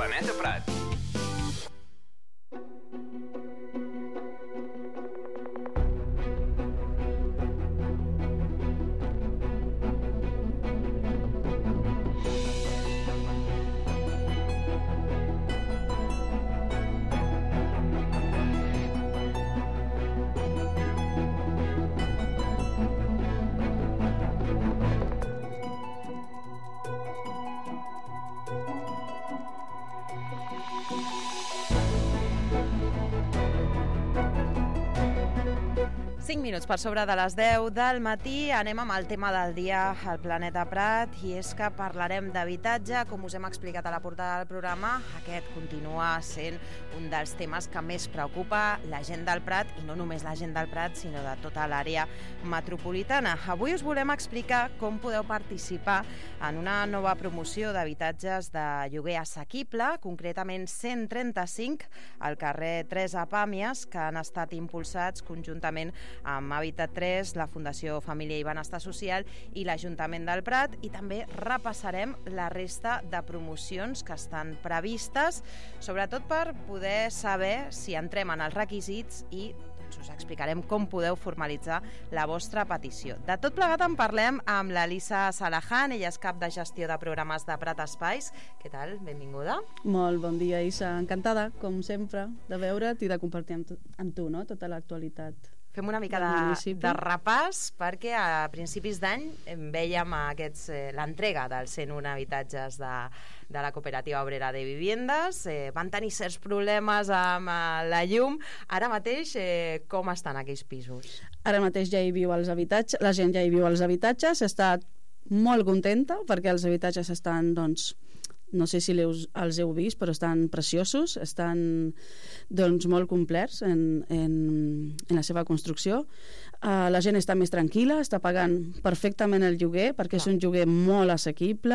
Planeta Prat. Minuts per sobre de les 10 del matí, anem amb el tema del dia al Planeta Prat, i és que parlarem d'habitatge. Com us hem explicat a la portada del programa, aquest continua sent un dels temes que més preocupa la gent del Prat, i no només la gent del Prat, sinó de tota l'àrea metropolitana. Avui us volem explicar com podeu participar en una nova promoció d'habitatges de lloguer assequible, concretament 135 al carrer 3 a Pàmies, que han estat impulsats conjuntament amb Hàbitat 3, la Fundació Família i Benestar Social i l'Ajuntament del Prat, i també repassarem la resta de promocions que estan previstes, sobretot per poder saber si entrem en els requisits, i us explicarem com podeu formalitzar la vostra petició. De tot plegat en parlem amb l'Elisa Salahan, ella és cap de gestió de programes de Prat Espais. Què tal? Benvinguda. Molt bon dia, Isa. Encantada, com sempre, de veure't i de compartir amb tu, no?, tota l'actualitat. Fem una mica de repàs, perquè a principis d'any vèiem l'entrega dels 101 habitatges de la Cooperativa Obrera de Viviendes. Van tenir certs problemes amb la llum. Ara mateix, com estan aquells pisos? Ara mateix ja hi viu els habitatges, la gent ja hi viu als habitatges, està molt contenta perquè els habitatges estan, doncs, no sé si els heu vist, però estan preciosos, estan doncs molt complets en la seva construcció. La gent està més tranquil·la, està pagant perfectament el lloguer, perquè és un lloguer molt assequible.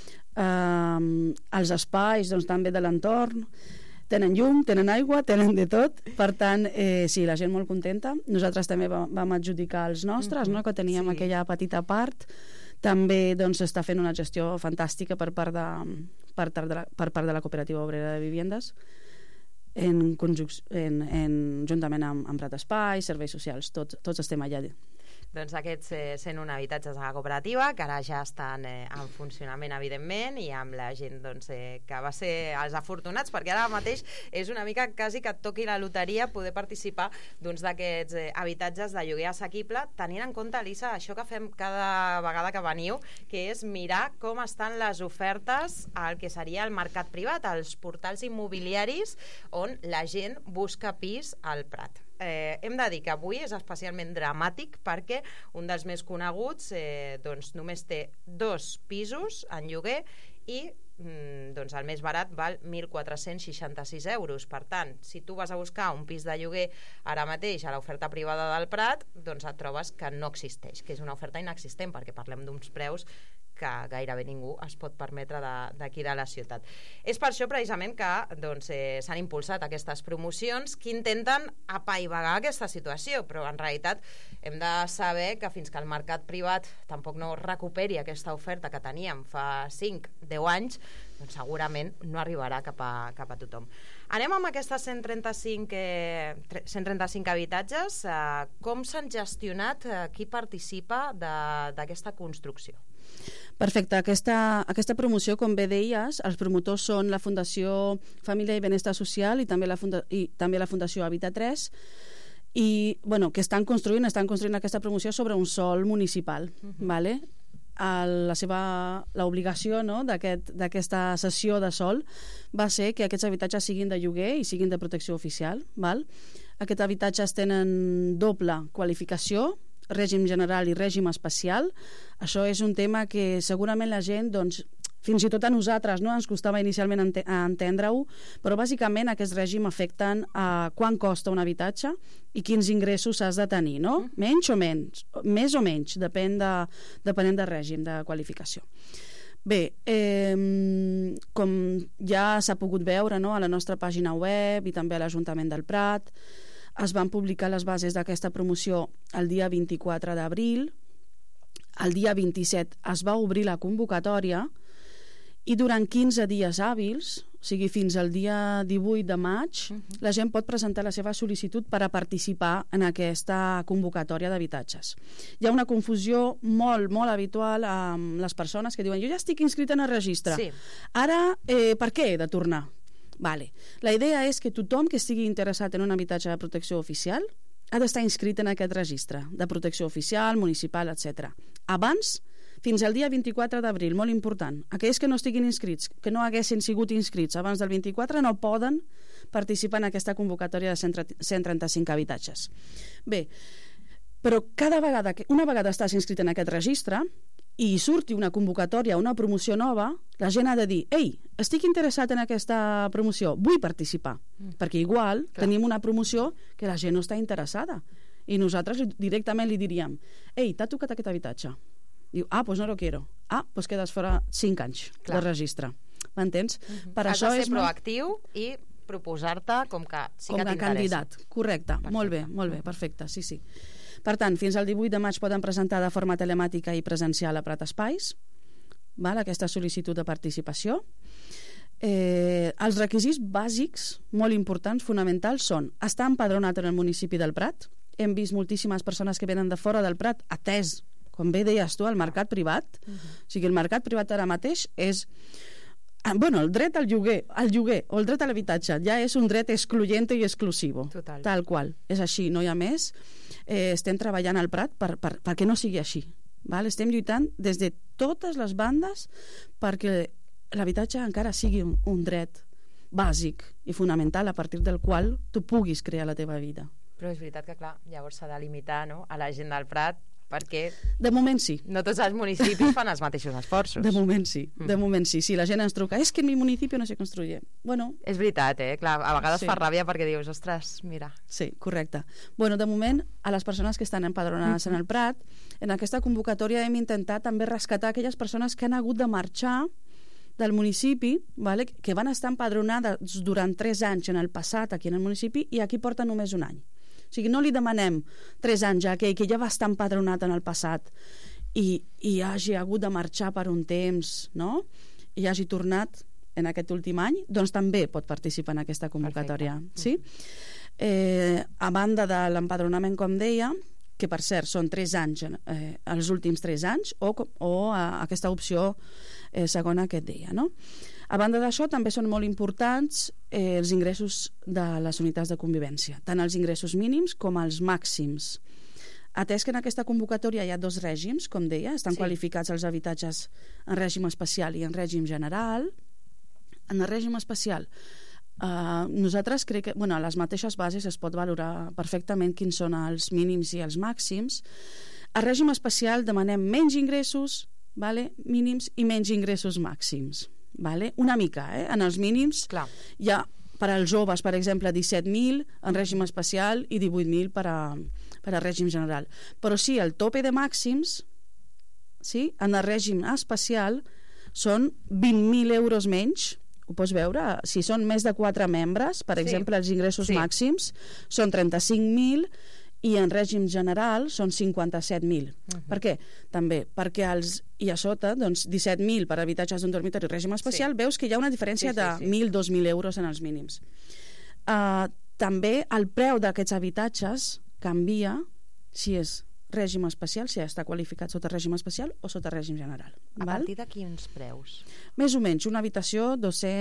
Els espais, doncs, també de l'entorn, tenen llum, tenen aigua, tenen de tot. Per tant, sí, la gent molt contenta. Nosaltres també vam adjudicar els nostres, no?, que teníem aquella petita part. També, doncs, està fent una gestió fantàstica per part de la Cooperativa Obrera de Viviendes, juntament amb Prat Espai, serveis socials, tots estem allà. Doncs aquests 101 habitatges de la cooperativa, que ara ja estan en funcionament, evidentment, i amb la gent, doncs, que va ser els afortunats, perquè ara mateix és una mica quasi que et toqui la loteria poder participar d'aquests habitatges de lloguer assequible, tenint en compte, Elisa, això que fem cada vegada que veniu, que és mirar com estan les ofertes al que seria el mercat privat, als portals immobiliaris on la gent busca pis al Prat. Hem de dir que avui és especialment dramàtic perquè un dels més coneguts doncs només té 2 pisos en lloguer i doncs el més barat val 1.466 euros. Per tant, si tu vas a buscar un pis de lloguer ara mateix a l'oferta privada del Prat, doncs et trobes que no existeix, que és una oferta inexistent, perquè parlem d'uns preus que gairebé ningú es pot permetre d'aquí de la ciutat. És per això precisament que doncs, s'han impulsat aquestes promocions que intenten apaivagar aquesta situació, però en realitat hem de saber que fins que el mercat privat tampoc no recuperi aquesta oferta que teníem fa 5-10 anys, doncs segurament no arribarà cap a tothom. Anem amb aquestes 135 habitatges. Com s'han gestionat? Qui participa d'aquesta construcció? Perfecte. Aquesta promoció, com bé deies, els promotors són la Fundació Família i Benestar Social i també la Fundació Hàbitat 3, i que estan construint aquesta promoció sobre un sòl municipal. Vale? L'obligació, no, d'aquesta cessió de sòl va ser que aquests habitatges siguin de lloguer i siguin de protecció oficial. Val? Aquests habitatges tenen doble qualificació, règim general i règim especial. Això és un tema que segurament la gent, doncs, fins i tot a nosaltres, no, ens costava inicialment entendre-ho, però bàsicament aquest règim afecten a quant costa un habitatge i quins ingressos has de tenir, no? Menys o menys, més o menys, depenent del règim de qualificació. Bé, com ja s'ha pogut veure, no, a la nostra pàgina web i també a l'Ajuntament del Prat, es van publicar les bases d'aquesta promoció el dia 24 d'abril. El dia 27 es va obrir la convocatòria i durant 15 dies hàbils o sigui, fins al dia 18 de maig, la gent pot presentar la seva sol·licitud per a participar en aquesta convocatòria d'habitatges. Hi ha una confusió molt, molt habitual amb les persones que diuen jo ja estic inscrita en el registre. Sí. Ara, per què he de tornar? Vale. La idea és que tothom que estigui interessat en un habitatge de protecció oficial ha d'estar inscrit en aquest registre de protecció oficial, municipal, etc. Abans, fins al dia 24 d'abril, molt important, aquells que no estiguin inscrits, que no haguessin sigut inscrits abans del 24, no poden participar en aquesta convocatòria de 135 habitatges. Bé, però una vegada estàs inscrit en aquest registre i surti una convocatòria, una promoció nova, la gent ha de dir, ei, estic interessat en aquesta promoció, vull participar, perquè igual tenim una promoció que la gent no està interessada i nosaltres directament li diríem, ei, t'ha tocat aquest habitatge. Diu, pues no lo quiero. Pues quedes fora 5 anys de registre. M'entens? Per Has això de és ser proactiu i proposar-te com que sí que t'interessa. candidat. Correcte. Perfecte. Molt bé, perfecte. Sí. Per tant, fins al 18 de maig poden presentar de forma telemàtica i presencial a Prat Espais, aquesta sol·licitud de participació. Els requisits bàsics, molt importants, fonamentals, són estar empadronat en el municipi del Prat. Hem vist moltíssimes persones que venen de fora del Prat, atès, com bé deies tu, al mercat privat. O sigui, el mercat privat ara mateix és... el dret al lloguer o el dret a l'habitatge ja és un dret excluyente i exclusivo. Total. Tal qual. És així, no hi ha més. Estem treballant al Prat perquè no sigui així. Estem lluitant des de totes les bandes perquè l'habitatge encara sigui un dret bàsic i fonamental a partir del qual tu puguis crear la teva vida. Però és veritat que, clar, llavors s'ha de limitar, no?, a la gent del Prat, perquè de moment sí. No tots els municipis fan els mateixos esforços. De moment sí, Si la gent ens truca, és que en mi municipi no se construye. És veritat, clar, a vegades fa ràbia perquè dius, ostres, mira. Sí, correcte. De moment, a les persones que estan empadronades en el Prat, en aquesta convocatòria hem intentat també rescatar aquelles persones que han hagut de marxar del municipi, que van estar empadronades durant 3 anys en el passat aquí en el municipi i aquí porten només 1 any. O sigui, no li demanem 3 anys a aquell que ja va estar empadronat en el passat i hagi hagut de marxar per un temps, no?, i hagi tornat en aquest últim any, doncs també pot participar en aquesta convocatòria. Sí? A banda de l'empadronament, com deia, que per cert són 3 anys, els últims 3 anys, o aquesta opció segona que et deia, no? A banda d'això, també són molt importants els ingressos de les unitats de convivència, tant els ingressos mínims com els màxims. Atès que en aquesta convocatòria hi ha 2 règims, com deia, estan qualificats els habitatges en règim especial i en règim general. En el règim especial, nosaltres crec que, a les mateixes bases es pot valorar perfectament quins són els mínims i els màxims. Al règim especial demanem menys ingressos mínims i menys ingressos màxims. Una mica, en els mínims hi ha per als joves, per exemple, 17.000 en règim especial i 18.000 per a règim general. Però sí, el tope de màxims en el règim especial són 20.000 euros menys. Ho pots veure? Si són més de 4 membres, per exemple, els ingressos màxims són 35.000 i en règim general són 57.000. Per què? També perquè i a sota, 17.000 per habitatges d'un dormitori règim especial, veus que hi ha una diferència de 1.000-2.000 euros en els mínims. També el preu d'aquests habitatges canvia si és règim especial, si està qualificat sota règim especial o sota règim general. A partir de quins preus? Més o menys, una habitació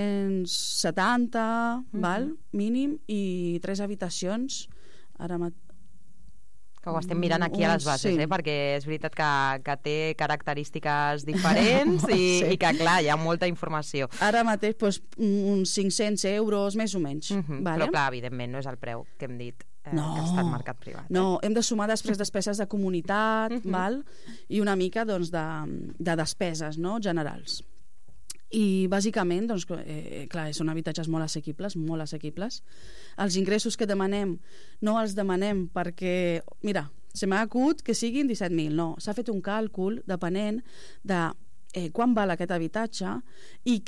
270 mínim i 3 habitacions ara que ho estem mirant aquí a les bases, perquè és veritat que té característiques diferents i que, clar, hi ha molta informació. Ara mateix, uns 500 euros, més o menys. Però, clar, evidentment, no és el preu que hem dit que està al mercat privat. No, hem de sumar després despeses de comunitat i una mica de despeses generals. I bàsicament, clar, són habitatges molt assequibles. Els ingressos que demanem no els demanem perquè, mira, se m'ha acut que siguin 17.000, no, s'ha fet un càlcul depenent de quan val aquest habitatge i que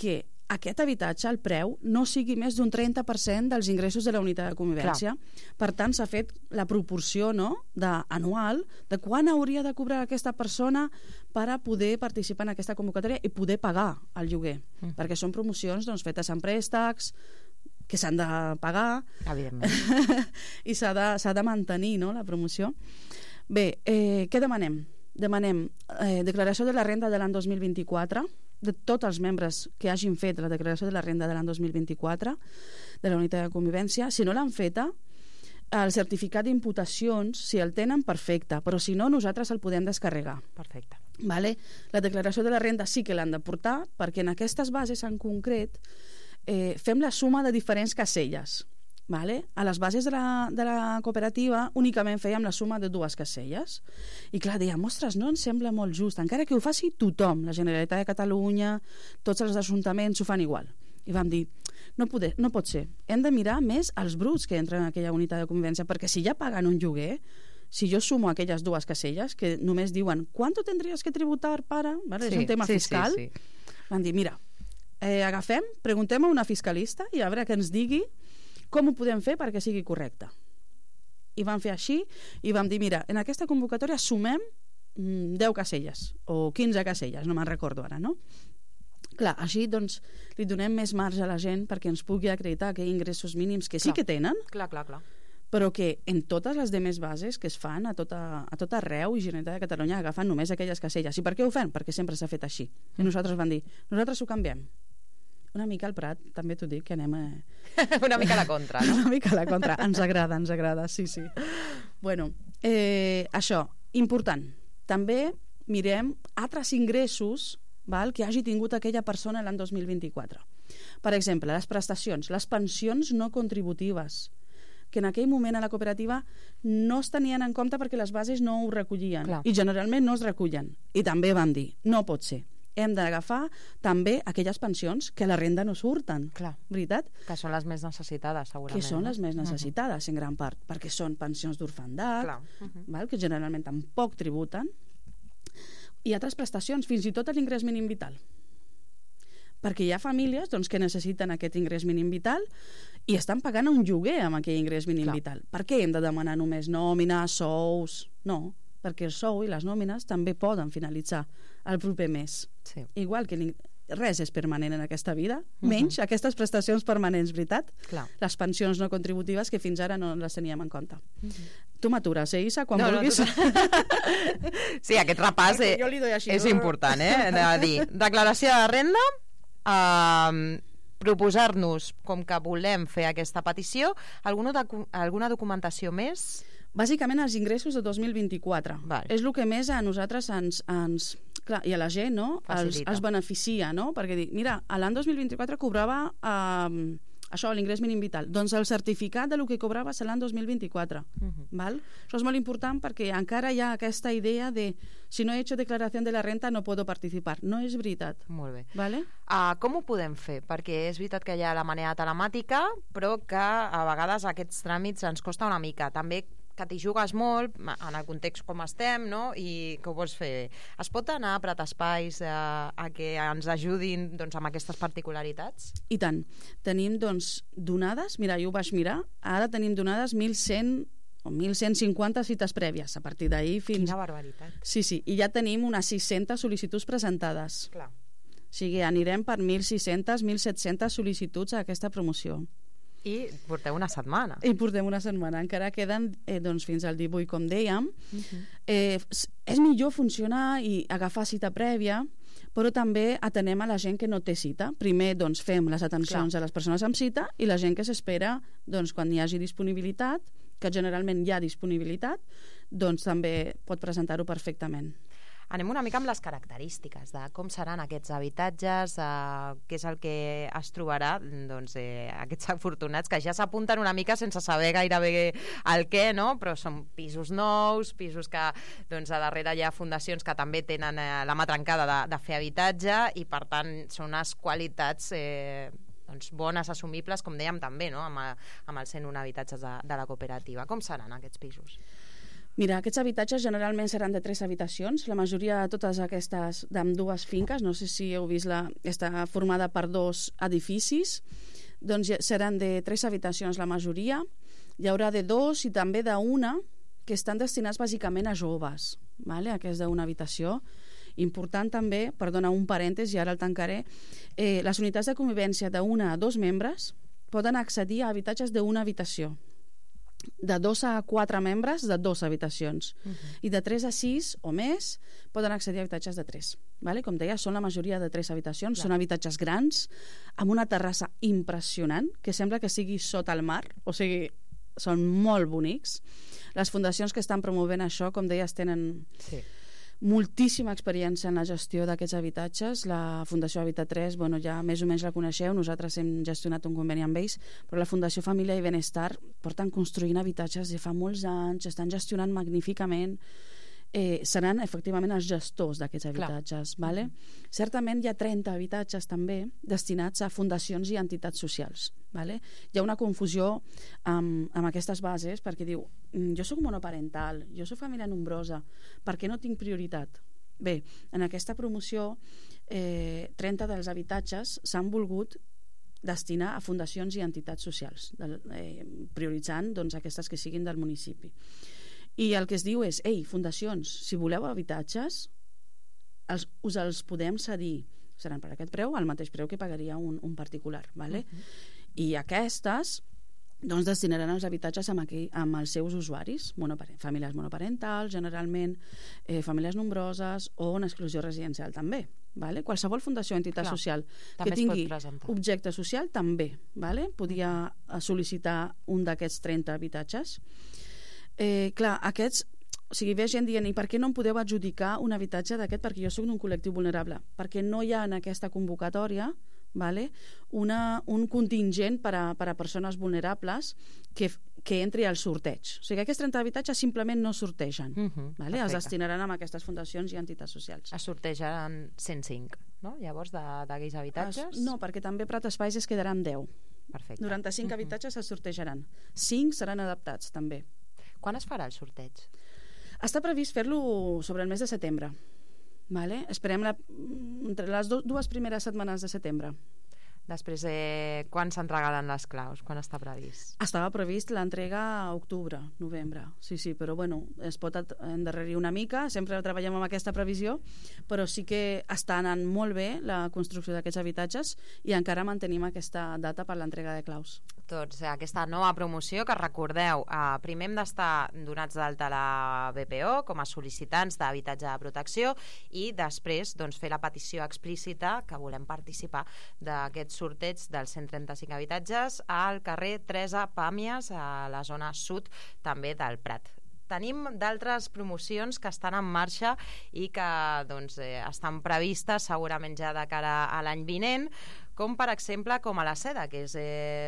aquest habitatge, el preu, no sigui més d'un 30% dels ingressos de la unitat de convivència. Clar. Per tant, s'ha fet la proporció, no?, anual de quan hauria de cobrar aquesta persona per a poder participar en aquesta convocatòria i poder pagar el lloguer. Perquè són promocions, doncs, fetes amb préstecs, que s'han de pagar. Evidentment. I s'ha de mantenir, no?, la promoció. Bé, què demanem? Demanem declaració de la renda de l'any 2024 de tots els membres que hagin fet la declaració de la renda de l'any 2024 de la unitat de convivència. Si no l'han feta, el certificat d'imputacions, si el tenen, perfecte, però si no, nosaltres el podem descarregar. Perfecte. Vale? La declaració de la renda sí que l'han de portar, perquè en aquestes bases en concret fem la suma de diferents caselles. Vale? A les bases de la cooperativa únicament fèiem la suma de 2 caselles i clar, dèiem, ostres, no ens sembla molt just, encara que ho faci tothom, la Generalitat de Catalunya, tots els ajuntaments ho fan igual. I vam dir, no pot ser, hem de mirar més els bruts que entren en aquella unitat de convivència, perquè si ja paguen un lloguer, si jo sumo aquelles 2 caselles que només diuen ¿cuánto tendrías que tributar para? Vale? Sí, és un tema fiscal. Sí. Vam dir, mira, agafem, preguntem a una fiscalista i a veure que ens digui com ho podem fer perquè sigui correcte. I vam fer així i vam dir, mira, en aquesta convocatòria sumem 10 caselles o 15 caselles, no me'n recordo ara, no? Clar, així doncs li donem més marge a la gent perquè ens pugui acreditar que ingressos mínims que sí que tenen, clar. Però que en totes les demés bases que es fan a tot arreu i Generalitat de Catalunya agafen només aquelles caselles. I per què ho fem? Perquè sempre s'ha fet així. I nosaltres vam dir, nosaltres ho canviem. Una mica al Prat, també t'ho dic, que anem a... Una mica a la contra, no? Una mica a la contra, ens agrada, sí. Bueno, això, important. També mirem altres ingressos, val, que hagi tingut aquella persona l'any 2024. Per exemple, les prestacions, les pensions no contributives, que en aquell moment a la cooperativa no es tenien en compte perquè les bases no ho recollien. Clar. I generalment no es recullen. I també vam dir, no pot ser. Hem d'agafar també aquelles pensions que a la renda no surten. Clar. Veritat? Que són les més necessitades, segurament. Que són les més necessitades, en gran part, perquè són pensions d'orfandat, val, que generalment tampoc tributen, i altres prestacions, fins i tot l'ingrés mínim vital. Perquè hi ha famílies doncs, que necessiten aquest ingrés mínim vital i estan pagant un lloguer amb aquell ingrés mínim vital. Per què hem de demanar només nòmina, sous? No, perquè el sou i les nòmines també poden finalitzar el proper mes. Sí. Igual que res és permanent en aquesta vida, menys aquestes prestacions permanents, veritat? Clar. Les pensions no contributives que fins ara no les teníem en compte. Tu m'atures, Isa, quan vulguis. Sí, aquest repàs és important, de dir, declaració de renda, proposar-nos, com que volem fer aquesta petició, alguna documentació més? Bàsicament els ingressos de 2024. Val. És el que més a nosaltres clar, i a la gent, no? Els beneficia, no? Perquè dic, mira, l'any 2024 cobrava això, l'ingrés mínim vital. Doncs el certificat de lo que cobraves l'any 2024. Val? Això és molt important perquè encara hi ha aquesta idea de si no he hecho declaración de la renta no puedo participar. No és veritat. Molt bé. Vale? Com ho podem fer? Perquè és veritat que hi ha la manera telemàtica, però que a vegades aquests tràmits ens costa una mica. També que t'hi jugues molt en el context com estem, no? I que ho vols fer bé. Es pot anar a Prat Espais a que ens ajudin doncs, amb aquestes particularitats? I tant. Tenim doncs, donades, mira, jo ho vaig mirar, ara tenim donades 1.100 o 1.150 cites prèvies, a partir d'ahir fins... Quina barbaritat. Sí, i ja tenim unes 600 sol·licituds presentades. Clar. O sigui, anirem per 1.600, 1.700 sol·licituds a aquesta promoció. I porteu una setmana. Encara queden doncs, fins al 18, com dèiem. És millor funcionar i agafar cita prèvia, però també atenem a la gent que no té cita. Primer doncs, fem les atencions a les persones amb cita i la gent que s'espera doncs, quan hi hagi disponibilitat, que generalment hi ha disponibilitat, doncs també pot presentar-ho perfectament. Anem una mica amb les característiques de com seran aquests habitatges, què és el que es trobarà doncs, aquests afortunats que ja s'apunten una mica sense saber gairebé el què, no? Però són pisos nous, pisos que doncs, a darrere hi ha fundacions que també tenen la mà trencada de fer habitatge i per tant són unes qualitats doncs, bones, assumibles, com dèiem també, no? amb els 101 habitatges de la cooperativa. Com seran aquests pisos? Mira, aquests habitatges generalment seran de 3 habitacions. La majoria de totes aquestes d'ambdues finques, no sé si heu vist, està formada per 2 edificis, doncs seran de 3 habitacions la majoria. Hi haurà de 2 i també d'1 que estan destinats bàsicament a joves, vale? Aquest d'una habitació. Important també, perdona, un parèntesi, ara el tancaré, les unitats de convivència d'1 a 2 membres poden accedir a habitatges d'una habitació, de 2 a 4 membres de 2 habitacions, i de 3 a 6 o més poden accedir a habitatges de 3. Vale? Com deia, són la majoria de 3 habitacions, són habitatges grans, amb una terrassa impressionant, que sembla que sigui sota el mar, o sigui, són molt bonics. Les fundacions que estan promovent això, com deies, tenen moltíssima experiència en la gestió d'aquests habitatges. La Fundació Habitat 3, ja més o menys la coneixeu, nosaltres hem gestionat un conveni amb ells, però la Fundació Família i Benestar porten construint habitatges de fa molts anys, estan gestionant magníficament, seran efectivament els gestors d'aquests habitatges. Vale? Certament hi ha 30 habitatges també destinats a fundacions i entitats socials. Vale? Hi ha una confusió amb aquestes bases, perquè diu, jo soc monoparental, jo soc família nombrosa, per què no tinc prioritat? Bé, en aquesta promoció 30 dels habitatges s'han volgut destinar a fundacions i entitats socials, prioritzant aquestes que siguin del municipi. I el que es diu és, fundacions, si voleu habitatges, us els podem cedir. Seran per aquest preu, al mateix preu que pagaria un particular. Vale? I aquestes destinaran els habitatges amb els seus usuaris, famílies monoparentals, generalment famílies nombroses o en exclusió residencial també. Vale? Qualsevol fundació o entitat social que tingui objecte social també. Vale? Podia sol·licitar un d'aquests 30 habitatges. Aquests, o sigui, ve gent dient, i per què no em podeu adjudicar un habitatge d'aquest, perquè jo soc d'un col·lectiu vulnerable? Perquè no hi ha en aquesta convocatòria un contingent per a persones vulnerables que entri al sorteig. O sigui, aquests 30 habitatges simplement no sortegen. Es destinaran a aquestes fundacions i entitats socials. Es sortejaran 105, no? Llavors, d'aquells habitatges? No, perquè també Prat Espais es quedarà amb 10. Perfecte. 95 habitatges es sortejaran. 5 seran adaptats, també. Quan es farà el sorteig? Està previst fer-lo sobre el mes de setembre. Vale? Esperem entre les dues primeres setmanes de setembre. Després, quan s'entregaran les claus? Quan està previst? Estava previst l'entrega a octubre, novembre. Sí, però es pot endarrerir una mica, sempre treballem amb aquesta previsió, però sí que està anant molt bé la construcció d'aquests habitatges i encara mantenim aquesta data per l'entrega de claus. Doncs aquesta nova promoció, que recordeu, primer hem d'estar donats d'alta a la BPO com a sol·licitants d'habitatge de protecció i després fer la petició explícita que volem participar d'aquest sorteig dels 135 habitatges al carrer Teresa Pàmies, a la zona sud també del Prat. Tenim d'altres promocions que estan en marxa i que estan previstes segurament ja de cara a l'any vinent, com per exemple com a la Seda, que és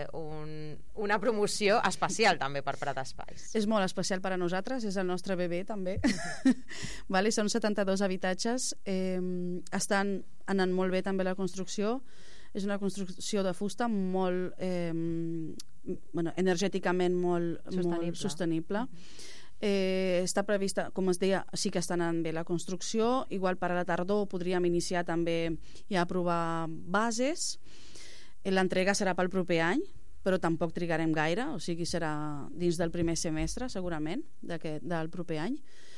una promoció especial també per Prat Espais. És molt especial per a nosaltres, és el nostre bebè també. Vale, són 72 habitatges, estan anant molt bé també la construcció, és una construcció de fusta molt energèticament molt sostenible. Està prevista, com es deia, sí que està anant bé la construcció, igual per a la tardor podríem iniciar també ja a provar bases. L'entrega serà pel proper any, però tampoc trigarem gaire, o sigui serà dins del primer semestre segurament del proper any.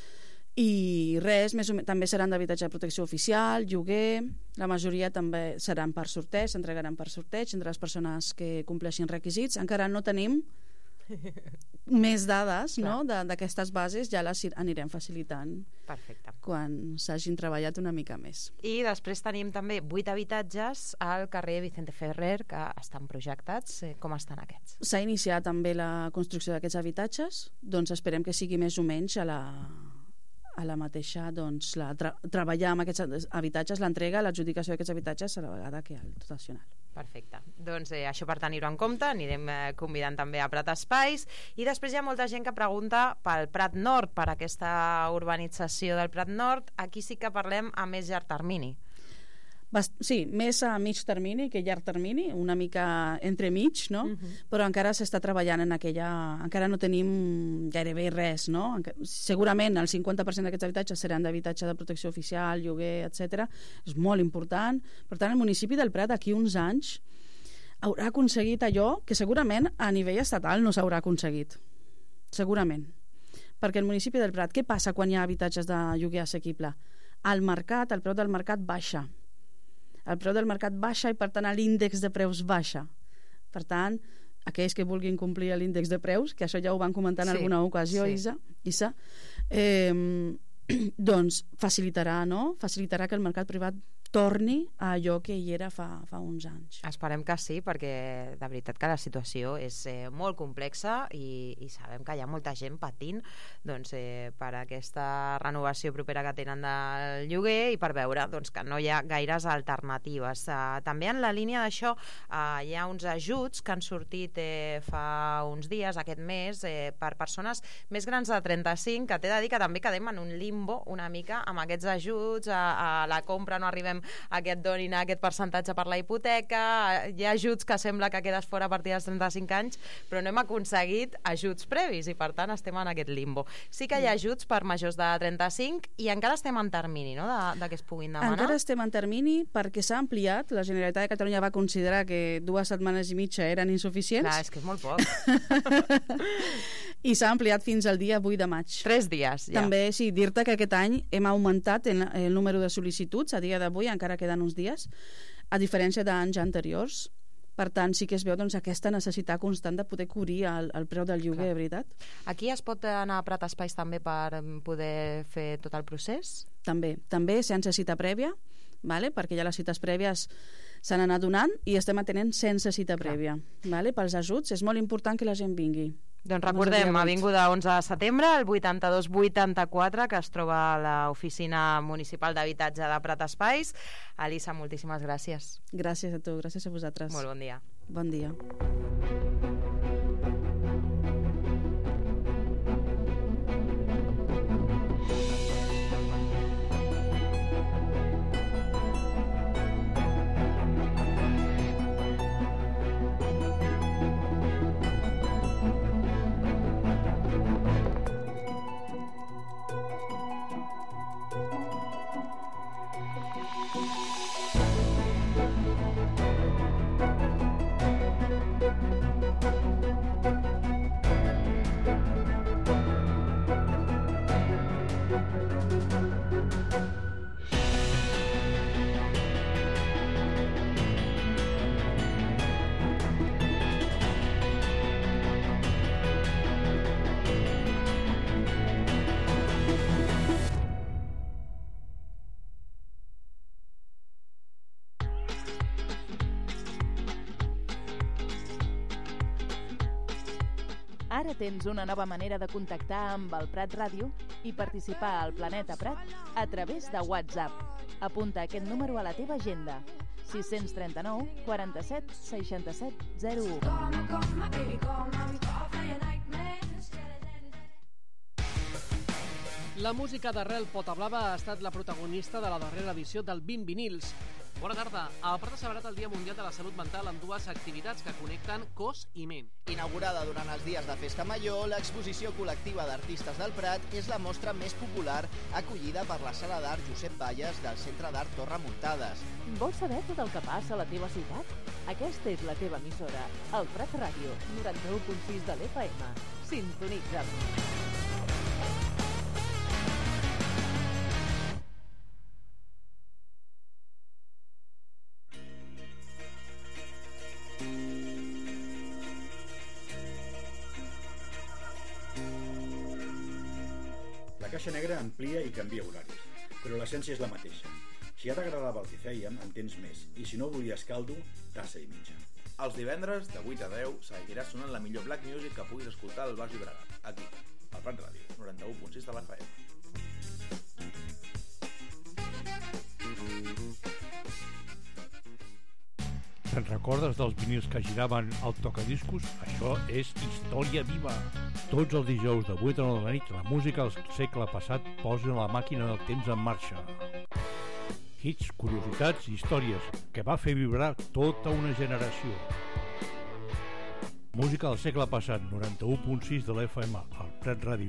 I res, també seran d'habitatge de protecció oficial, lloguer, la majoria també seran per sorteig, s'entregaran per sorteig entre les persones que compleixin requisits. Encara no tenim més dades d'aquestes bases, ja les anirem facilitant. Perfecte. Quan s'hagin treballat una mica més. I després tenim també 8 habitatges al carrer Vicente Ferrer que estan projectats. Com estan aquests? S'ha iniciat també la construcció d'aquests habitatges, doncs esperem que sigui més o menys a la mateixa, treballar amb aquests habitatges, l'entrega, l'adjudicació d'aquests habitatges a la vegada que el dotacional. Perfecte. Doncs això per tenir-ho en compte, anirem convidant també a Prat Espais. I després hi ha molta gent que pregunta pel Prat Nord, per aquesta urbanització del Prat Nord. Aquí sí que parlem a més llarg termini. Sí, més a mig termini que llarg termini, una mica entremig, no? Però encara s'està treballant en aquella... Encara no tenim gairebé res, no? Segurament el 50% d'aquests habitatges seran d'habitatge de protecció oficial, lloguer, etc. És molt important. Per tant, el municipi del Prat d'aquí uns anys haurà aconseguit allò que segurament a nivell estatal no s'haurà aconseguit. Segurament. Perquè el municipi del Prat, què passa quan hi ha habitatges de lloguer assequible? El preu del mercat baixa. El preu del mercat baixa i, per tant, l'índex de preus baixa. Per tant, aquells que vulguin complir l'índex de preus, que això ja ho van comentar en alguna ocasió, Isa, doncs facilitarà, no? Facilitarà que el mercat privat torni a allò que hi era fa uns anys. Esperem que sí, perquè de veritat que la situació és molt complexa i sabem que hi ha molta gent patint per aquesta renovació propera que tenen del lloguer i per veure que no hi ha gaires alternatives. També en la línia d'això hi ha uns ajuts que han sortit fa uns dies, aquest mes, per persones més grans de 35, que t'he de dir que també quedem en un limbo una mica amb aquests ajuts, a la compra no arribem a que et donin aquest percentatge per la hipoteca, hi ha ajuts que sembla que quedes fora a partir dels 35 anys, però no hem aconseguit ajuts previs i per tant estem en aquest limbo. Sí que hi ha ajuts per majors de 35 i encara estem en termini, no?, de que es puguin demanar. Encara estem en termini perquè s'ha ampliat. La Generalitat de Catalunya va considerar que 2 setmanes i mitja eren insuficients. Clar, és que és molt poc. I s'ha ampliat fins al dia 8 de maig. 3 dies, ja. També, sí, dir-te que aquest any hem augmentat el número de sol·licituds. A dia d'avui encara queden uns dies, a diferència d'anys anteriors. Per tant, sí que es veu aquesta necessitat constant de poder cobrir el preu del lloguer, de veritat. Aquí es pot anar a Prat Espais també per poder fer tot el procés? També sense cita prèvia, perquè ja les cites prèvies s'han anat donant i estem atenent sense cita prèvia. Pels ajuts és molt important que la gent vingui. Doncs recordem, Avinguda 11 de setembre, el 8284, que es troba a l'Oficina Municipal d'Habitatge de Prat Espais. Elisa, moltíssimes gràcies. Gràcies a tu, gràcies a vosaltres. Molt bon dia. Bon dia. Ara tens una nova manera de contactar amb el Prat Ràdio i participar al Planeta Prat a través de WhatsApp. Apunta aquest número a la teva agenda: 639 47 67 01. La música d'Arrel Potablava ha estat la protagonista de la darrera edició del 20 vinils. Bona tarda. El Prat ha celebrat el Dia Mundial de la Salut Mental amb 2 activitats que connecten cos i ment. Inaugurada durant els dies de Festa Major, l'exposició col·lectiva d'artistes del Prat és la mostra més popular acollida per la Sala d'Art Josep Valles del Centre d'Art Torre Muntades. Vols saber tot el que passa a la teva ciutat? Aquesta és la teva emissora, el Prat Ràdio, 91.6 de l'FM. Sintonitza'm. La Caixa Negra amplia i canvia horaris, però l'essència és la mateixa. Si ja t'agradava el que fèiem, en tens més, i si no volies caldo, tassa i mitja. Els divendres, de 8 a 10, seguirà sonant la millor black music que puguis escoltar al Baix Llobregat, aquí, al Prat Ràdio, 91.6 de l'FM. Te'n recordes dels vinils que giraven al tocadiscos? Això és història viva. Tots els dijous de 8 a 9 de la nit, la música del segle passat posa la màquina del temps en marxa. hits, curiositats i històries que va fer vibrar tota una generació. Música del segle passat, 91.6 de l'FM, al Prat Ràdio.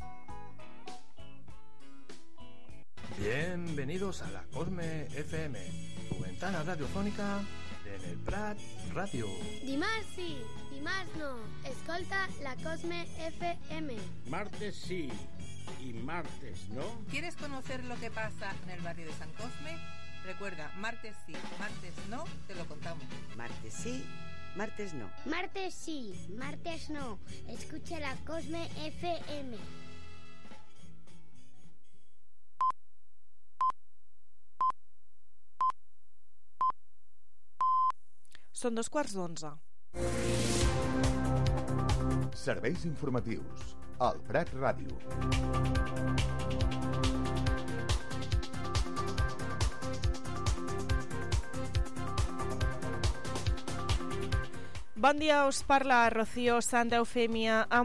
Bienvenidos a la Cosme FM, tu ventana radiofónica en el Prat Radio. Dimarts sí, dimarts no. Escolta la Cosme FM. Martes sí y martes no. ¿Quieres conocer lo que pasa en el barrio de San Cosme? Recuerda, martes sí, martes no, te lo contamos. Martes sí, martes no. Martes sí, martes no. Escucha la Cosme FM. Són 2:15. Serveis informatius al Prat Ràdio. Bon dia, us parla Rocío Santa Eufèmia.